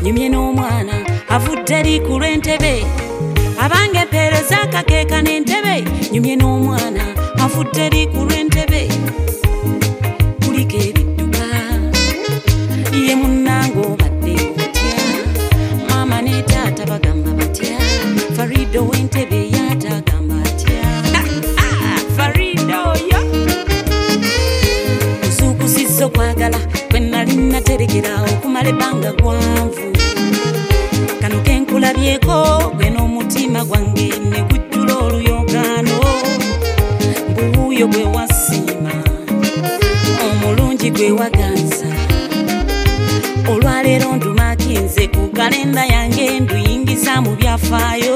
nyumye n'omwana avudde eri ku lw'entebe abange mpeereza akakeeka n'entebe nyumye n'omwana avudde eri ku lw'entebe kuliko ebidduka ye munnange obadde otya maama ne taata bagamba batya Farido w'entebe yatagamba atya Farido yo kusukusizza okwagala kwe nali naterekera okumala ebbanga gwanvu kano kenkulabyeko gwe n'omutima gwange ne gujjula oluyogaano mbuuyo gwe wasiima omulungi gwe waganza olwaleero ndumakinze ku kalenda yange nduyingiza mu byafaayo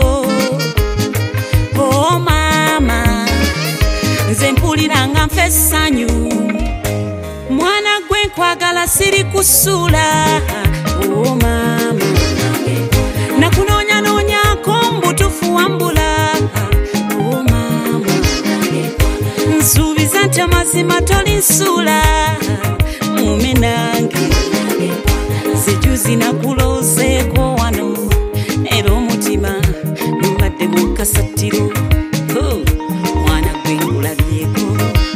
o maama nze mpuliranga nfe essanyu mwana gwe nkwagala siri kusuula o maama nakunoonya-noonyako mbutufu wambula o maama nsuubiza nti amazima tolinsuula mume nange sejuzi nakuloozeeko wano era omutima mbadde mu kasatiro mwana gwe nkulabyeko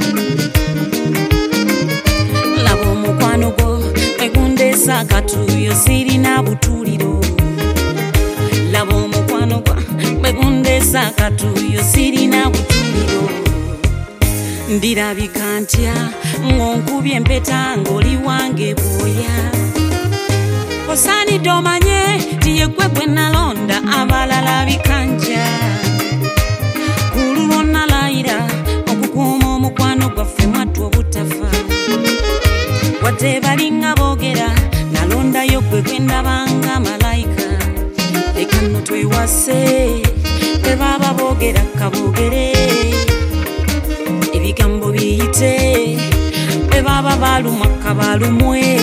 laba omukwano gwo egundeesa akatuuyo sirina butuuliro laba omukwano gwa egundeesa akatuuyo sirina butuuliro ndirabika ntya ng'onkubye empeta ng'oli wange bwoya osaanidde omanye ti ye gwe gwe nalonda abalala bikanja kululwo nalayira okukuuma omukwano gwaffe mwattu obutafa wadde balinga boogera nalondayo gwe gwe ndabanga malayika leka nno twewase bwe baba boogera kaboogere ebigambo biyite bwe baba balumwa kabalumwe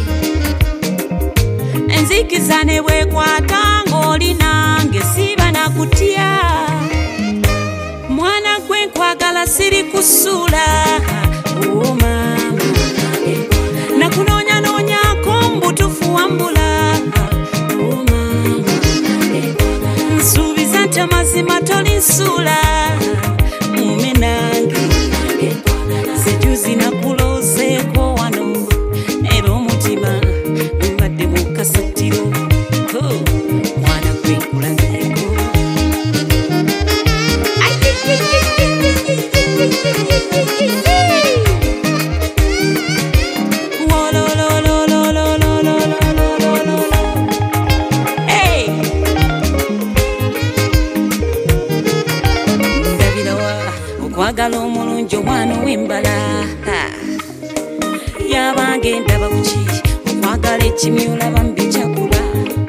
enzikiza ne bwekwata ng'oli nange siba nakutya mwana gwe nkwagala siri kusuula o maama nakunoonya-noonyako mbutufu wambula o maama nsuubiza nti amazima tolinsuula mume nange sejuzi nakuloozeeko wano era omutima mbadde mu kasatiro mwana gwe nkulabyeko ndabirawa okwagala omulungi omwana ow'embala yabange ndaba kuki okwagala ekimyula bambijakula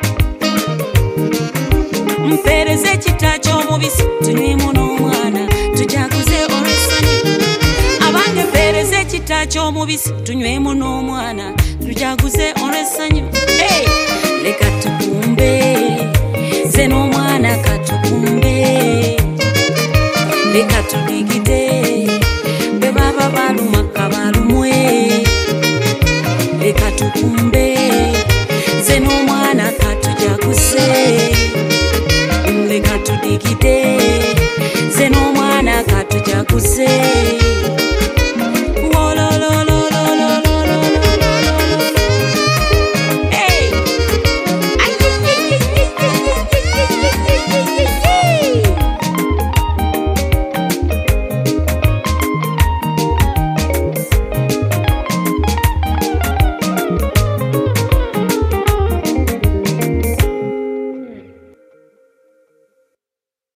mpeereza ekita ky'omubisi tunywemu n'omwana tujaguze olw'essanyu abange mpeereza ekita ky'omubisi tunywemu n'omwana tujaguze olw'essanyu leka tukumbe ze n'omwana katukumbe leka tuligide bwe baba baluma kabalumwe leka tukumbe ze n'omwana katujaguze leka tudigide ze n'omwana katujaguze